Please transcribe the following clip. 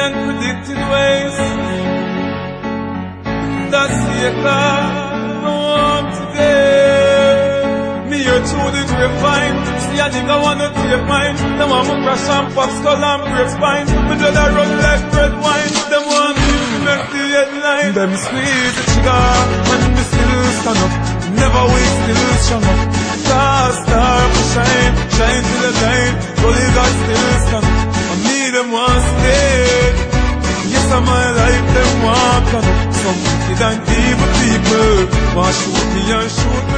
unpredicted ways. That's the no one today. Me here through the grapevine. See a nigga wanna take mine. Them want me crash and pop skull and break spine. Me just a run like red wine. Them want me to make the headline. Them squeeze the trigger and me still stand up. Never wait, still strong up. Star shine, shine till the night. Only God still stand. I need them one stay. Yes, I'm my life, them walk on. Some wicked and evil people want shoot me and shoot me.